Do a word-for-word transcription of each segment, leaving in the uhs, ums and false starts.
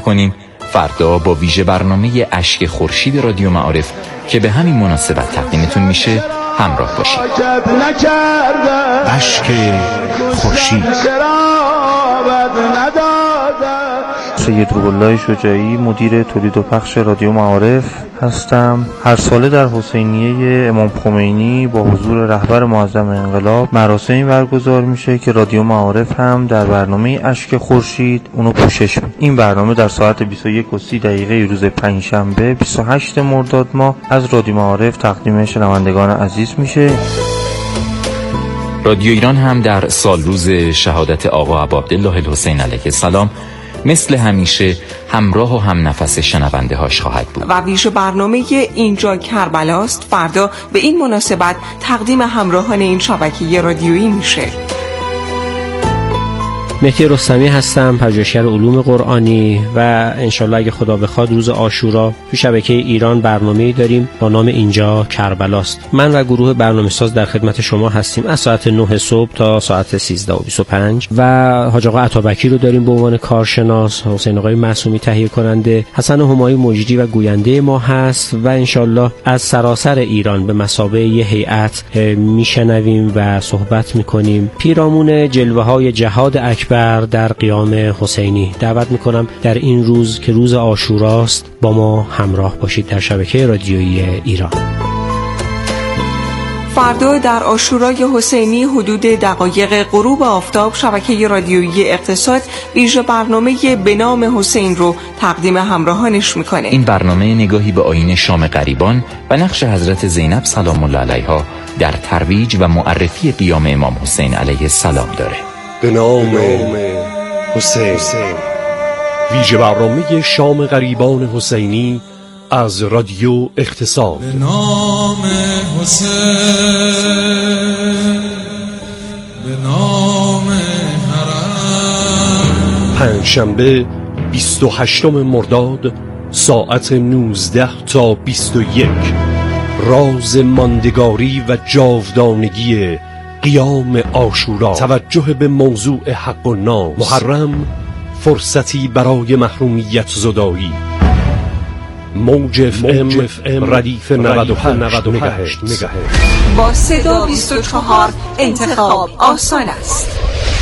کنیم فردا با ویژه برنامه اشک خورشید رادیو معارف که به همین مناسبت تقدیمتون میشه همراه باشید. اشک خورشید. سید روح‌الله شجاعی، مدیر تولید و پخش رادیو معارف هستم. هر ساله در حسینیه امام خمینی با حضور رهبر معظم انقلاب مراسمی برگزار میشه که رادیو معارف هم در برنامه اشک خورشید اونو پوشش میده. این برنامه در ساعت بیست و یک و سی دقیقه روز پنجشنبه بیست و هشتم مرداد ماه از رادیو معارف تقدیم شنوندگان عزیز میشه. رادیو ایران هم در سال روز شهادت آقا ابوعبدالله الحسین علیه السلام مثل همیشه همراه و هم نفس شنونده هاش خواهد بود و ویژه برنامه اینجا کربلاست فردا به این مناسبت تقدیم همراهان این شبکه رادیویی میشه. مهدی رستمی هستم، پژوهشگر علوم قرآنی و انشالله اگه خدا بخواد روز عاشورا تو شبکه ایران برنامه‌ای داریم با نام اینجا کربلاست. من و گروه برنامه‌ساز در خدمت شما هستیم از ساعت نه صبح تا ساعت سیزده و بیست و پنج و حاج آقا عطابکی رو داریم به عنوان کارشناس، حسین آقای معصومی تهیه کننده، حسن همایی مجری و گوینده ما هست و انشالله از سراسر ایران به مثابه یه هیئت میشنویم و صحبت میکنیم پیرامون جلوه‌های جهاد اکبر در قیام حسینی. دعوت میکنم در این روز که روز عاشوراست با ما همراه باشید در شبکه رادیویی ایران. فردا در عاشورای حسینی حدود دقایق غروب آفتاب شبکه رادیویی اقتصاد ویژه برنامه به نام حسین رو تقدیم همراهانش میکنه. این برنامه نگاهی به آیین شام غریبان و نقش حضرت زینب سلام الله علیها در ترویج و معرفی قیام امام حسین علیه السلام داره. به نام حسین. ویژه برنامه شام غریبان حسینی از رادیو اقتصاد. به نام حسین، به نام حرم. پنجشنبه بیست و هشتم مرداد ساعت نوزده تا بیست و یک. راز ماندگاری و جاودانگی قیام عاشورا. توجه به موضوع حق و ناز. محرم فرصتی برای محرومیت زدایی. موج اف ام ردیف نود و هشت مگاهرتز. با صدا بیست و چهار انتخاب آسان است.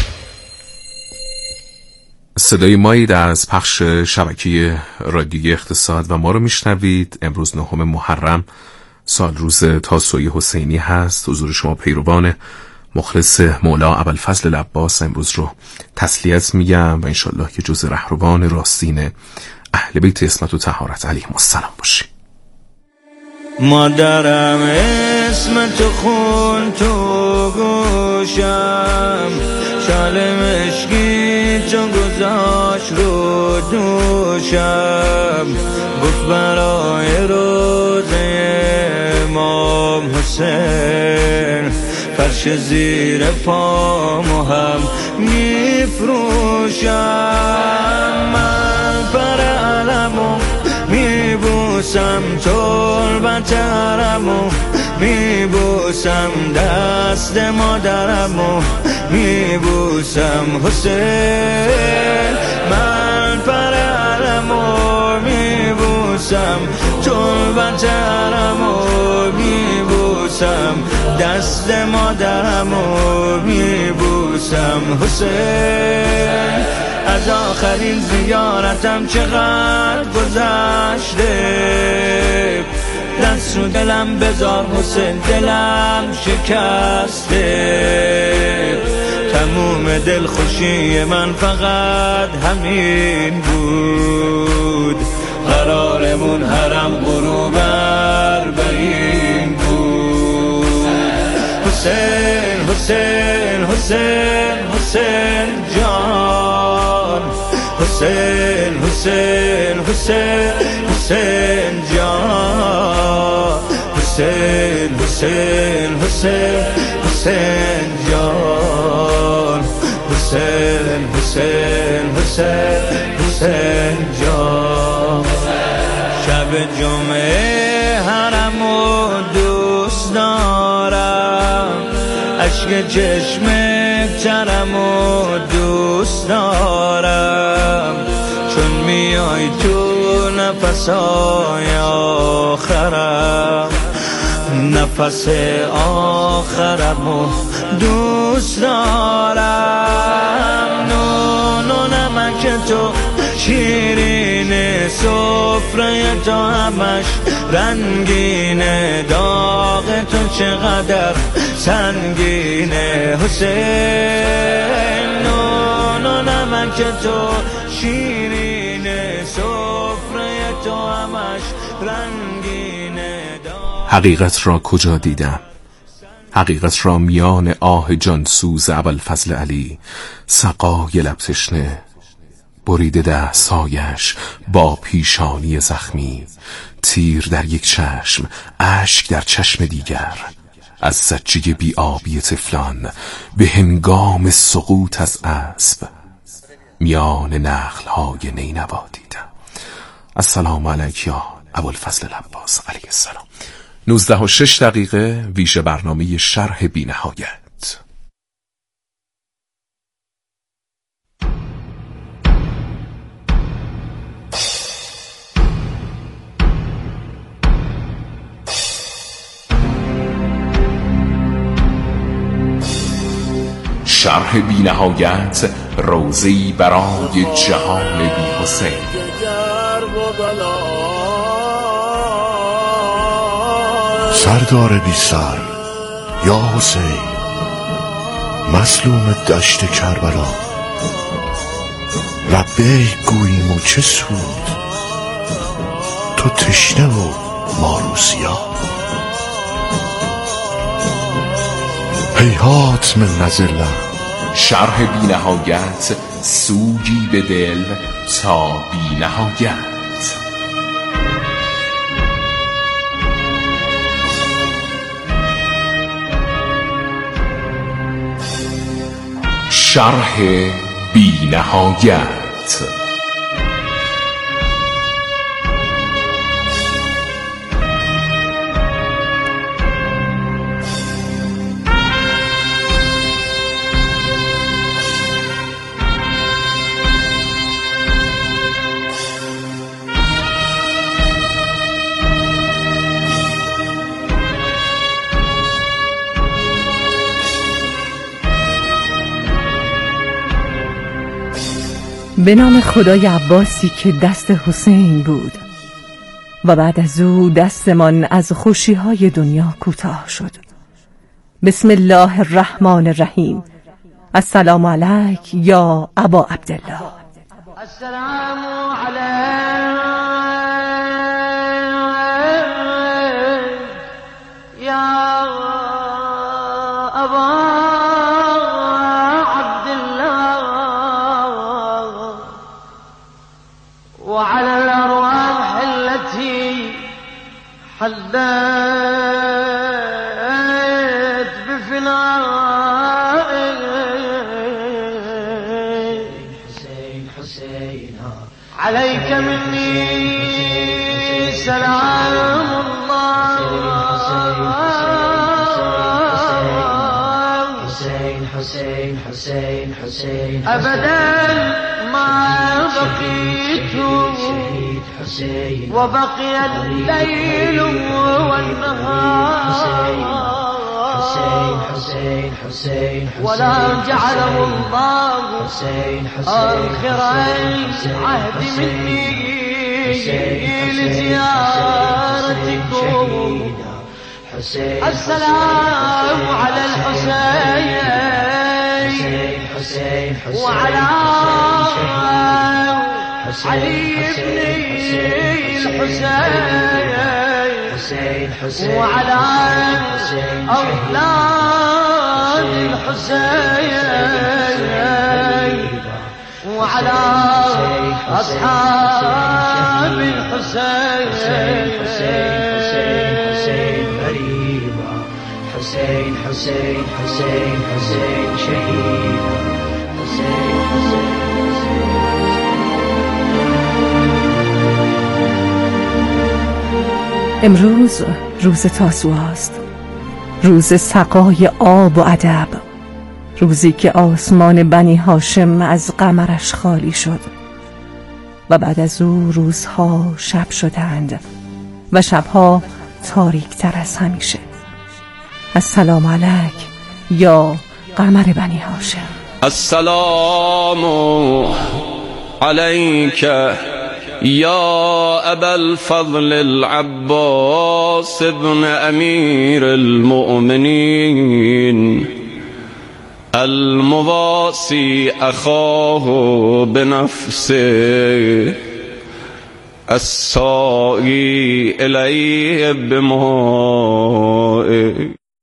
صدای مایید از پخش شبکه رادیوی اقتصاد و ما رو میشنوید. امروز نهم محرم سال روز تاسوعی حسینی هست. حضور شما پیروان مخلص مولا ابوالفضل العباس امروز رو تسلیت میگم و انشالله که جز رهروان راستین اهل بیت عصمت و طهارت علیهم السلام باشی. مادرم اسم تو خون تو گوشم، شال مشکی تو گذاشت رو دوشم، گفت برای روزه امام حسین فرش زیر پامو هم میفروشم. من پر علمو میبوسم، تربت حرمو میبوسم، دست مادرمو میبوسم. حسین من پر علمو میبوسم، تربت حرمو میبوسم، دست مادرمو میبوسم. حسین از آخرین زیارتم چقدر گذشته، دست رو دلم بذار حسین، دلم شکسته. تموم دل خوشی من فقط همین بود، قرارمون حرم غروب اربعین بود. حسین حسین حسین حسین جان، حسین حسین حسین حسین جان، حسین حسین حسین حسین جان، حسین حسین حسین حسین جان. شب جمعه حرمو دوست دارم، اشک چشم ترمو دوست دارم، چون می بیای تو نفسای آخرم، نفس آخرمو دوست دارم. نون و نمک تو شیرین سفره تو همش رنگینه، داغ تو چقدر سنگینه حسین. نون و نمک تو شیرین سفره تو همش رنگینه. حقیقت را کجا دیدم؟ حقیقت را میان آه جانسوز ابوالفضل علی، سقای لب تشنه، بریده دستهایش با پیشانی زخمی، تیر در یک چشم، اشک در چشم دیگر، از زجه بی آبی طفلان به هنگام سقوط از اسب میان نخل‌های نینوا دیدم. السلام علیک یا ابوالفضل العباس علیه السلام. نوزده و شش دقیقه ویژه برنامه شرح بی نهایت. شرح بی نهایت، روزی برای جهان بی حسین. سردار بی سر یا حسین، مظلوم دشت کربلا، لبیک گوییم و چه سود، تو تشنه و ما روسیا. هیهات من نزله. شرح بی نهایت، سوگی به دل تا بی نهایت. شرح بی نهایت. به نام خدای عباسی که دست حسین بود و بعد از او دستمان از خوشی‌های دنیا کوتاه شد. بسم الله الرحمن الرحیم. السلام علیک یا ابا عبدالله. السلام علیک یا ابا وعلى الأرواح التي حلت بفنائك. حسين حسين عليك مني سلام الله. حسين حسين حسين حسين أبدا ما بقيت وبقي الليل والنهار ولا جعله الله آخر عهد مني لزيارتكم. السلام على الحسين وعلى علي بن الحسين وعلى أولاد الحسين وعلى أصحاب الحسين. حسين حسين حسين حسين شهيد. حسين حسين امروز روز تاسوعا است، روز سقای آب و ادب، روزی که آسمان بنی هاشم از قمرش خالی شد، و بعد از او روزها شب شدند و شبها تاریکتر از همیشه. السلام علیک یا قمر بنی هاشم. السلام علیک یا ابا الفضل العباس ابن امیر المؤمنین المواسی اخاه بنفسه السائی الیه بماء.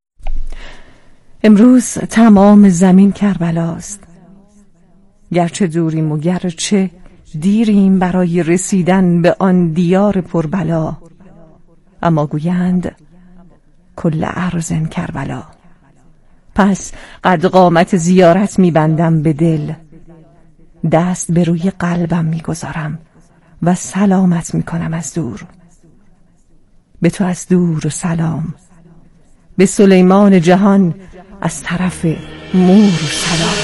امروز تمام زمین کربلاست، گرچه دوریم و گرچه دیریم برای رسیدن به آن دیار پربلا، اما گویند کل ارض کربلا. پس قد قامت زیارت میبندم به دل، دست به روی قلبم میگذارم و سلامت میکنم از دور. به تو از دور سلام، به سلیمان جهان از طرف مور سلام.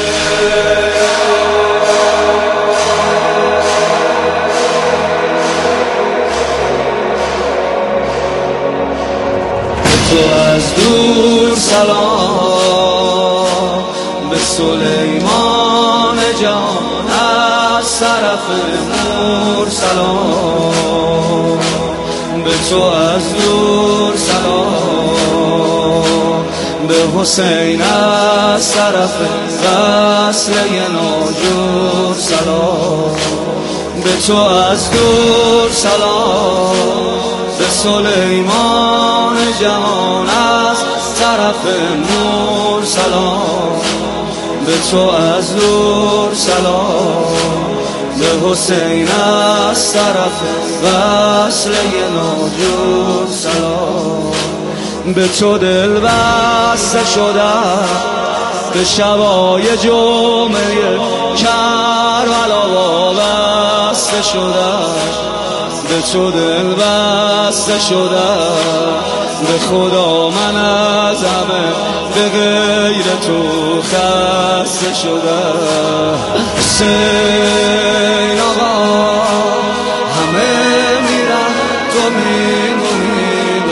تو از دور سلام، به سلیمان جان از طرف مور سلام. به تو از دور سلام، به حسین از طرف وصله ناجور سلام. به تو از دور سلام، به سلیمان جهان از طرف مور سلام. به تو از دور سلام، به حسین از طرف وصله ناجور سلام. به تو دل بسته شدم، به شبای جمعه کربلا وابسته شدم. به تو دل بسته شدم، به خدا من از همه به غیر تو خسته شدم. حسین آقا همه میرن تو میمونی.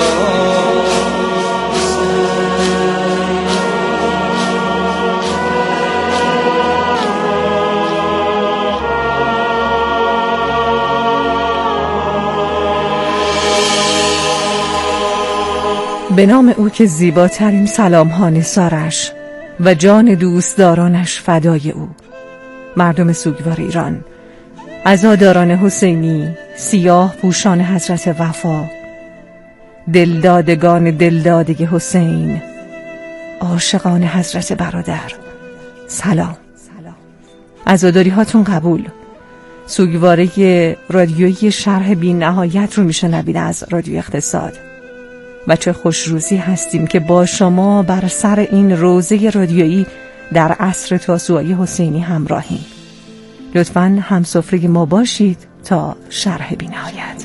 به نام او که زیباترین سلام ها نثارش و جان دوستدارانش فدای او. مردم سوگوار ایران، عزاداران حسینی، سیاه پوشان حضرت وفا، دلدادگان دلداده حسین، عاشقان حضرت برادر، سلام. عزاداری هاتون قبول. سوگواره رادیویی شرح بی نهایت رو میشنوید از رادیو اقتصاد و چه خوشروزی هستیم که با شما بر سر این روزه رادیویی در عصر تاسوعی حسینی همراهیم. لطفاً همسفره ما باشید تا شرح بی نهایت.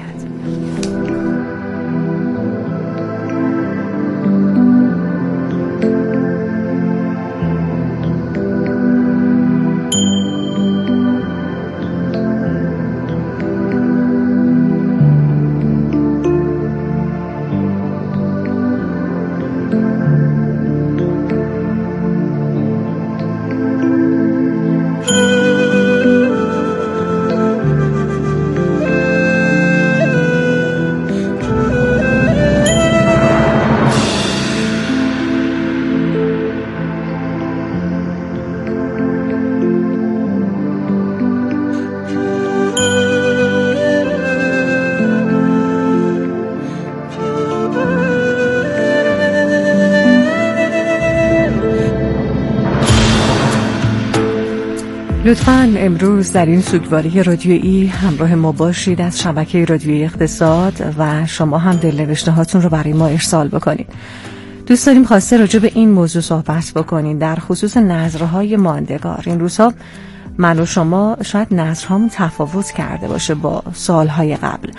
لطفاً امروز در این سوگواری رادیویی همراه ما باشید از شبکه رادیویی اقتصاد و شما هم دلنوشته هاتون رو برای ما ارسال بکنید. دوست داریم خواسته راجع به این موضوع صحبت بکنید، در خصوص نظرهای ماندگار. این روزها من و شما شاید نظرهامون تفاوت کرده باشه با سالهای قبل.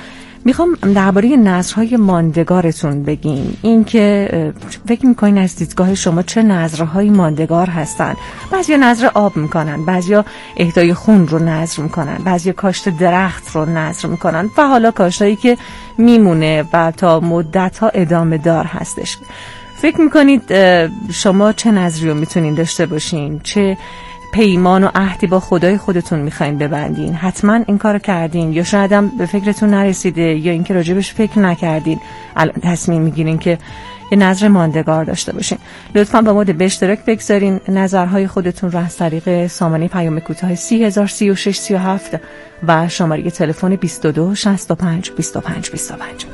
میخوام درباره نذرهای ماندگارتون بگین. این که فکر میکنین از دیدگاه شما چه نذرهای ماندگار هستن؟ بعضیا نذر آب میکنن، بعضیا اهدای خون رو نذر میکنن، بعضیا کاشت درخت رو نذر میکنن و حالا کاشتایی که میمونه و تا مدت‌ها ادامه دار هستش. فکر میکنید شما چه نذری رو میتونین داشته باشین؟ چه پیمان و عهدی با خدای خودتون میخواین ببندین؟ حتما این کارو کردین یا شاید هم به فکرتون نرسیده یا اینکه راجبش فکر نکردین الان تصمیم میگیرین که یه نظر ماندگار داشته باشین. لطفاً با ما به اشتراک بگذارین نظرهای خودتون رو از طریق سامانه پیام کوتاه سی هزار سی و شش سی و هفت و شماره تلفن بیست و دو شصت و پنج بیست و پنج بیست و پنج.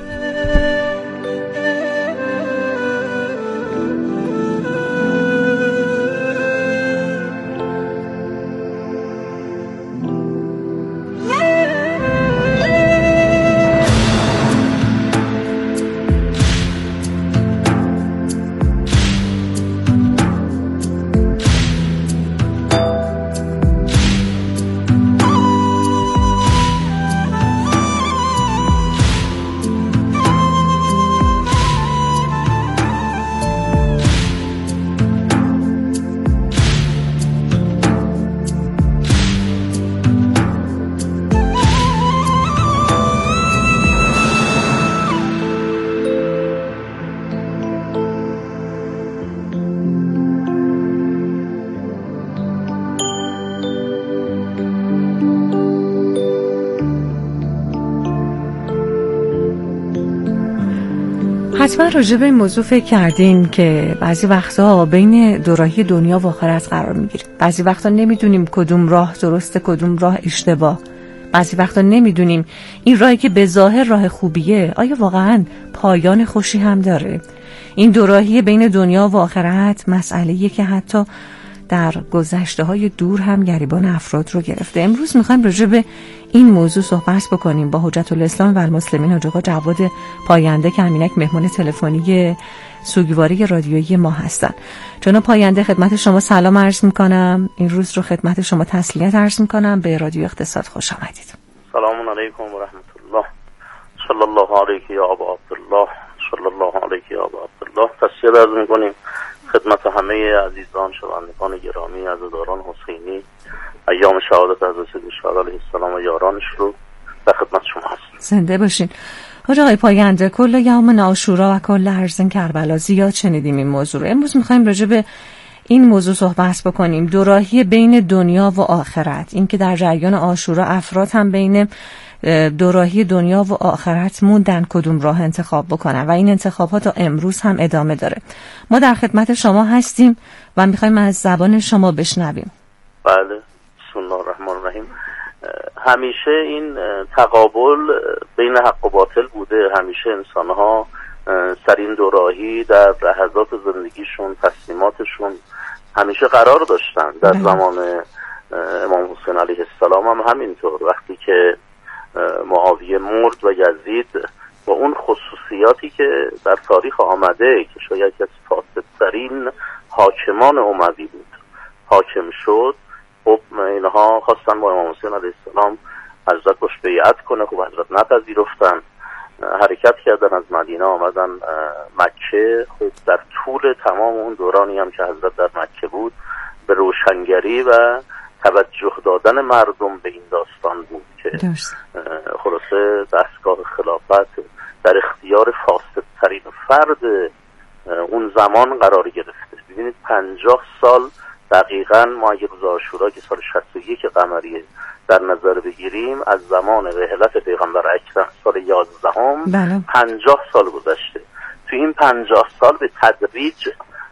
حتما راجع به این موضوع فکر کردین که بعضی وقتا بین دوراهی دنیا و آخرت قرار میگیریم. بعضی وقتا نمیدونیم کدوم راه درسته کدوم راه اشتباه. بعضی وقتا نمیدونیم این راهی که به ظاهر راه خوبیه آیا واقعا پایان خوشی هم داره. این دوراهی بین دنیا و آخرت مسئله‌ایه که حتی در گذشته های دور هم گریبان افراد رو گرفته. امروز میخوایم راجع به این موضوع صحبت بکنیم با حجت الاسلام و المسلمین حاج آقا جواد پاینده که همینک مهمان تلفنی سوگواری رادیویی ما هستن. جناب پاینده خدمت شما سلام عرض میکنم. این روز رو خدمت شما تسلیت عرض میکنم. به رادیو اقتصاد خوش آمدید. سلام علیکم و رحمت الله. صلی الله علیک یا ابا عبدالله. صلی الله علیک یا ابا عبدالله. تسلیت عرض میکنیم خدمت همه عزیزان شنوندگان گرامی عزاداران حسینی. ایام شهادت حضرت سید شهدا علیه السلام و یارانش رو در خدمت شما هستیم. زنده باشین. حاج آقای پاینده کل یوم عاشورا و کل ارزن کربلا زیاد شنیدیم این موضوع رو. امروز میخوایم راجع به این موضوع صحبت بکنیم، دوراهی بین دنیا و آخرت. این که در جریان عاشورا افراد هم بین دوراهی دنیا و آخرت موندن کدوم راه انتخاب بکنن و این انتخابات تا امروز هم ادامه داره. ما در خدمت شما هستیم و میخوایم از زبان شما بشنویم. بله، بسم الله الرحمن الرحیم. همیشه این تقابل بین حق و باطل بوده. همیشه انسان‌ها سر این دوراهی در لحظات زندگیشون تصمیماتشون همیشه قرار داشتن. در زمان امام حسین علیه السلام هم همینطور. وقتی که معاویه مرد و یزید با اون خصوصیاتی که در تاریخ آمده که شاید از فاسدترین حاکمان اموی بود حاکم شد، خب اینها خواستن با امام حسین علیه السلام حضرت باش بیعت کنه. خب حضرت نپذیرفتن، حرکت کردن از مدینه آمدن مکه. خب در طول تمام اون دورانی هم که حضرت در مکه بود به روشنگری و توجه دادن مردم به این داستان بود که خلاصه دستگاه خلافت در اختیار فاسدترین فرد اون زمان قرار گرفته. ببینید پنجاه سال دقیقاً ما اگه روز عاشورا که سال شصت و یک قمری در نظر بگیریم از زمان رحلت پیغمبر اکرم سال یازدهم پنجاه سال گذشته. تو این پنجاه سال به تدریج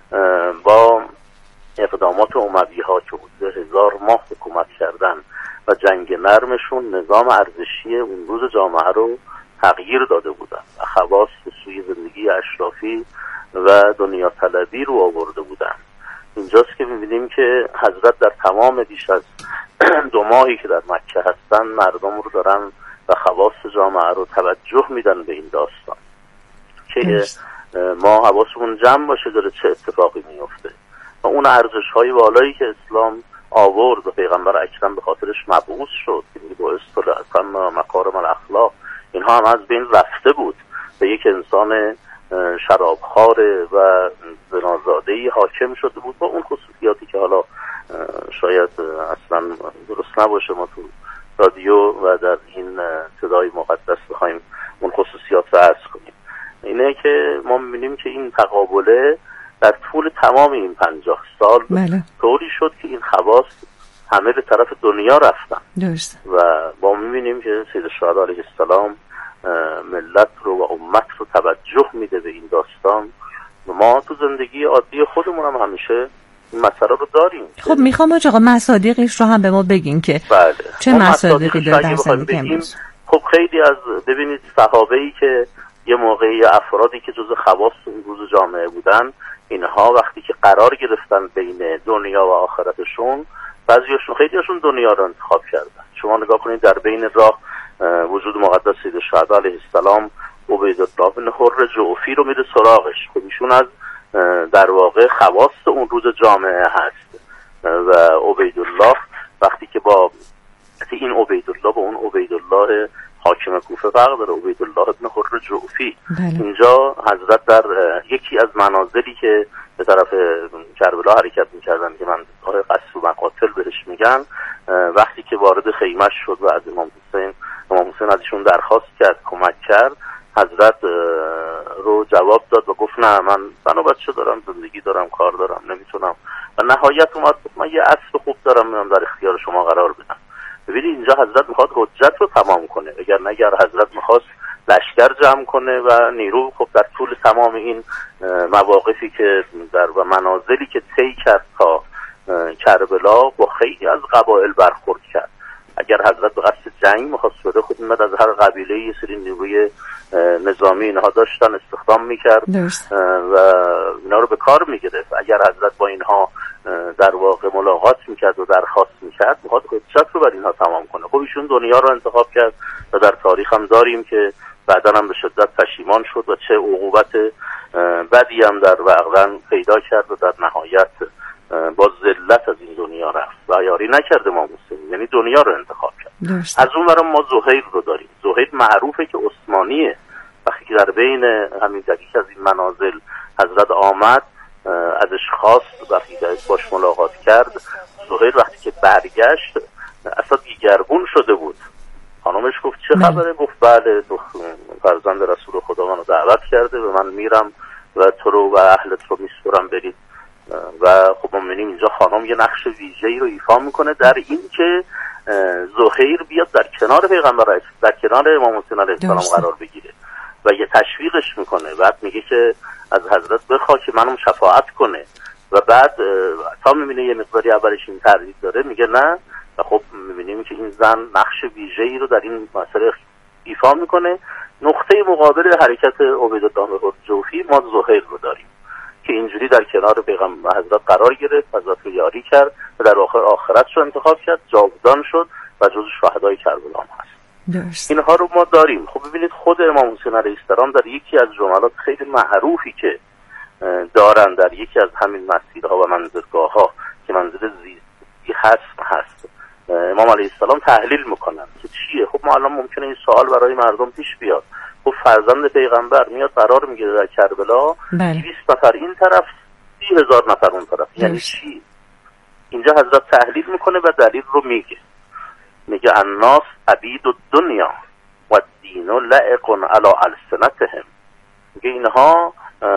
با اقدامات اموی ها که حدود هزار ماه حکومت کردن و جنگ نرمشون نظام ارزشی اون روز جامعه رو تغییر داده بودن و خواص سوی زندگی اشرافی و دنیا طلبی رو آورده بودن. اینجاست که می‌بینیم که حضرت در تمام بیش از دو ماهی که در مکه هستن مردم رو دارن و خواص جامعه رو توجه میدن به این داستان که ما حواسمون جمع باشه داره چه اتفاقی میفته و اون ارزش‌های والایی که اسلام آورد و پیغمبر اکرم به خاطرش مبعوث شد که باعث طلع مکارم الاخلاق اینها هم از بین رفته بود و یک انسان شرابخواره و زنازاده‌ای حاکم شده بود با اون خصوصیاتی که حالا شاید اصلا درست نباشه ما تو رادیو و در این صدای مقدس بخوایم اون خصوصیات رو عرض کنیم. اینه که ما می‌بینیم که این تقابله در طول تمام این پنجاه سال بله. طوری شد که این خواص همه به طرف دنیا رفتن. درست. و ما می‌بینیم که سید الشهدا علیه السلام ملت رو و امت رو توجه میده به این داستان و ما تو زندگی عادی خودمون هم همیشه این مسئله رو داریم. خب میخوام آقا مصادیقش رو هم به ما بگین که بله. چه مصادیقی داره در زندگی امروز. خب خیلی از ببینید صحابه‌ای که یه موقعی افرادی که جزء خواص اون روز جامعه بودن، اینها وقتی که قرار گرفتن بین دنیا و آخرتشون، بعضیاشون خیلیاشون دنیا رو انتخاب کردن. شما نگاه کنید در بین راه وجود مقدس سید الشهدا علیه السلام عبیدالله بن حر جعفی رو میره سراغش. خب ایشون از در واقع خواص اون روز جامعه هست و عبیدالله وقتی که با این عبیدالله با اون عبیدالله حاکم کوفه فرق داره، عبیدالله بن حر جعفی. بله. اینجا حضرت در یکی از منازلی که به طرف کربلا حرکت میکردن که من آقای قصر و مقاتل بهش میگن، وقتی که وارد خیمش شد و از امام حسین امام حسین از ایشون درخواست کرد کمک کرد، حضرت رو جواب داد و گفت نه من زن و بچه دارم، زندگی دارم، کار دارم، نمیتونم. و نهایت اومد گفت من یه اسب خوب دارم میام در اختیار شما قرار بدم. ببینید اینجا حضرت میخواد حجت رو تمام کنه، اگر نگر حضرت میخواست لشکر جمع کنه و نیرو. خب در طول تمام این مواقفی که در و منازلی که طی کرد تا کربلا با خیلی از قبایل برخورد کرد. اگر حضرت به قصد جنگ میخواست بده، خود میمد از هر قبیله یه سری نیروی نظامی اینها داشتن استخدام میکرد و اینا رو به کار میگرفت. اگر حضرت با اینها در واقع ملاقات میکرد و درخواست میکرد، میخواد حجت رو بر اینها تمام کنه. خب ایشون دنیا رو انتخاب کرد و در تاریخ هم داریم که بعدا هم به شدت پشیمان شد و چه عقوبت بدی هم در واقع پیدا کرد و در نهایت با ذلت از این دنیا رفت و یاری نکرد امام حسین، یعنی دنیا رو انتخاب کرد. درست. از اون ورم ما زهیر رو داریم. زهیر معروفه که عثمانیه. وقتی که در بین همین دقیقه از این منازل حضرت آمد، ازش خواست، وقتی باش ملاقات کرد، زهیر وقتی که برگشت اصلا دیگرگون شده بود. خانمش گفت چه خبره؟ گفت بله فرزند رسول خدا منو دعوت کرده و من میرم و تو رو و اهلت رو میسپرم برید. و خب ما می‌بینیم اینجا خانم یه نقش ویژه‌ای رو ایفا میکنه در این که زهیر بیاد در کنار پیغمبر، در کنار امام حسین علیه السلام قرار بگیره و یه تشویقش میکنه. بعد میگه که از حضرت بخوا که منم شفاعت کنه و بعد تا میبینه یه مقداری اولش این تردید داره، میگه نه. و خب میبینیم که این زن نقش ویژه‌ای رو در این مسئله ایفا میکنه. نقطه مقابل حرکت عبیدالله بن جعفی ما زهیر رو داریم که اینجوری در کنار پیغمبر حضرت قرار گرفت، حضرت رو یاری کرد و در آخر آخرت رو انتخاب کرد، جاودان شد و جزو شهدای کربلا هم هست. درست. اینها رو ما داریم. خب ببینید خود امام حسین علیه السلام در یکی از جملات خیلی معروفی که دارن در یکی از همین مسجدها و منزلگاه‌ها که منزل زیستی هست هست امام علیه السلام تحلیل میکنن که چیه. خب ما الان ممکنه این سوال برای مردم پیش بیاد. خب فرزند پیغمبر میاد قرار میگیره در کربلا، دویست نفر این طرف، سی هزار نفر اون طرف، یعنی چی؟ اینجا حضرت تحلیل میکنه و دلیل رو میگه. میگه الناس عبید الدنیا و الدین لائق علی السنتهم. میگه اینها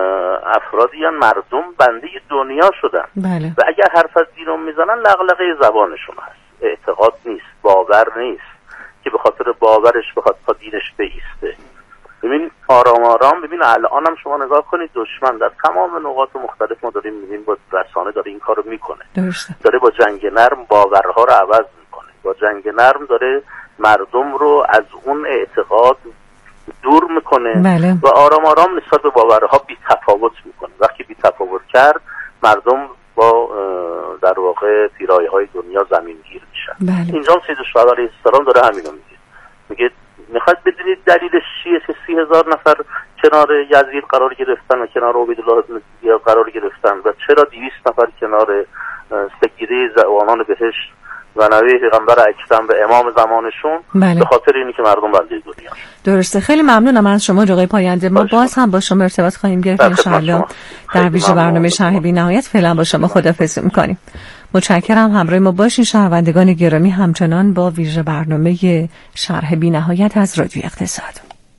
افرادی هستند مردم بنده دنیا شدن. بله. و اگر حرف از دین رو میزنن لغلقه زبانشون هست، اعتقاد نیست، باور نیست که به خاطر باورش بخواد تا دینش بیسته. ببین آرام آرام، ببین الان هم شما نگاه کنید دشمن در تمام نقاط مختلف ما داریم میبینیم با رسانه داره این کارو میکنه. درسته. داره با جنگ نرم باورها رو عوض میکنه، با جنگ نرم داره مردم رو از اون اعتقاد دور میکنه. بله. و آرام آرام نسبت به باورها بی تفاوت میکنه. وقتی بی تفاوت کرد مردم با در واقع پیرایه های دنیا زمین گیر میشن. بله. اینجا سید الشهدا علیه السلام داره همینو میگه. میگه میخواد بدونید دلیلش چیه که سی هزار نفر کنار یزید قرار گرفتن و کنار عبیدالله بن زیاد قرار گرفتن و چرا دویست نفر کنار بهره‌گیری زبانان بهشت و نوی پیغمبر اکرم به امام زمانشون بله. به خاطر اینی که مردم بلده دنیا. درسته. خیلی ممنونم از شما آقای پاینده. ما باز هم با شما ارتباط خواهیم گرفت ان شاء الله در ویژه برنامه شرح بی نهایت. فعلا با شما خداحافظی می‌کنیم. متشکرم همراه ما باشین شنوندگان گرامی، همچنان با ویژه برنامه شرح بی نهایت از رادیو اقتصاد.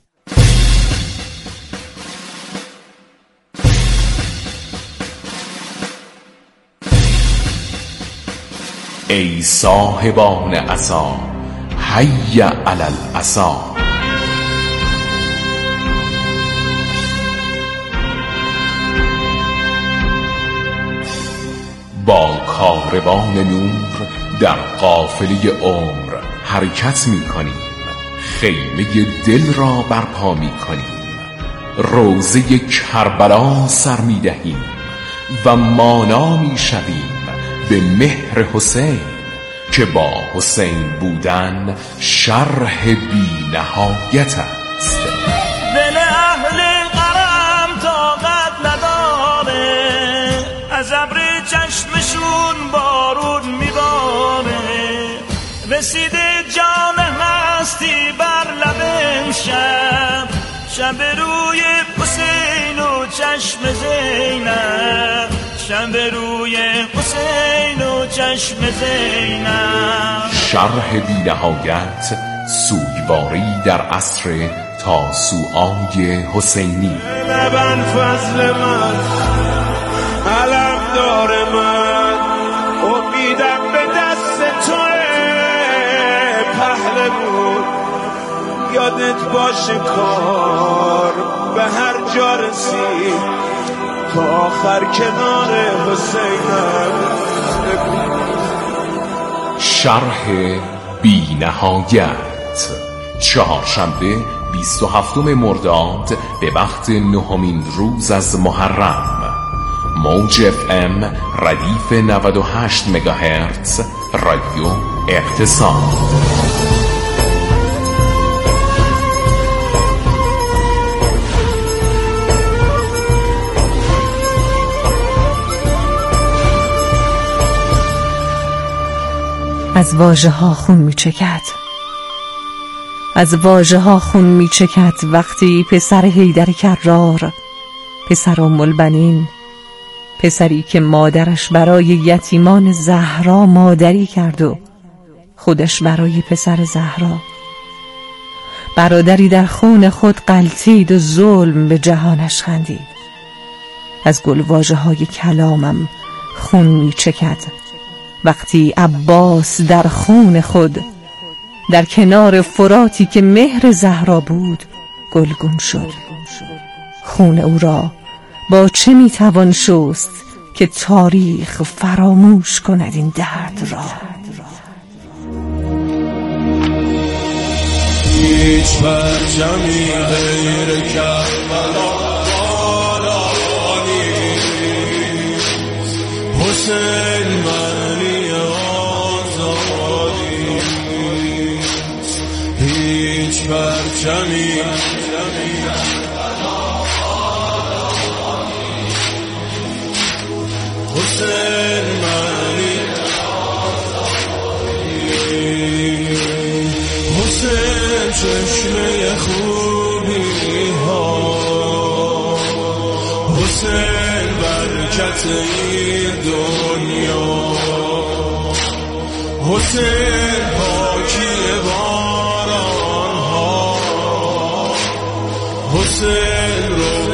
ای صاحبان عصا حی علی العصا، با کاروان نور در قافله عمر حرکت می کنیم، خیمه دل را برپا می کنیم، روضه کربلا سر می دهیم و مانا می شویم به مهر حسین که با حسین بودن شرح بی نهایت است. دل اهل قرم طاقت نداره، از ابر چشمشون بارون میباره، رسیده جان هستی بر لب شب، شب روی حسین و چشم زینب، شب روی حسین و چشم زینب. شرح بی نهایت، سوگواری در عصر تاسوعای حسینی. لبن فضل من، علمدار من، امیدم به دست توه پهلوون، یادت باشه کار به هر جا رسید تا آخر کنار حسینم. شرح بی نهایت، چهارشنبه بیست و هفتم مرداد به وقت نهمین روز از محرم، موج اف ام ردیف نود و هشت مگاهرتز، رادیو اقتصاد. از واژه ها خون می چکد، از واژه ها خون می چکد وقتی پسر حیدر کرار، پسر ام البنین، پسری که مادرش برای یتیمان زهرا مادری کرد و خودش برای پسر زهرا، برادری در خون خود غلتید و ظلم به جهانش خندید. از گل واژه های کلامم خون می چکد وقتی عباس در خون خود در کنار فراتی که مهر زهرا بود گلگون شد. خون او را با چه میتوان شست که تاریخ فراموش کند این درد را؟ هیچ پرچمی غیر کربلا حسین معنی آزادی، هیچ پرچمی حسین معنی حسین چشمه خوبی ها، حسین برکت این دنیا، حسین پاکی باران ها، حسین رو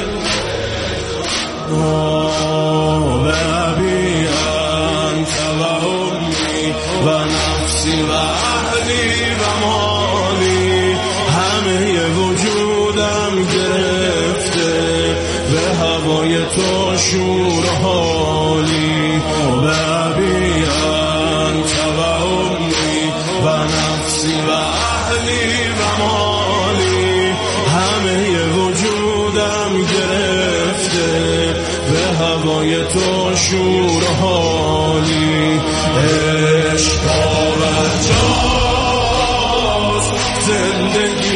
به ابی انت و امی و نفسی و اهلی و مالی، همه وجودم گرفته به هوای تو شور حالی، به ابی انت و امی و نفسی و اهلی و مالی، همه وجودم گرفته به هوای تو شور حالی. عشق باور جاست زندگی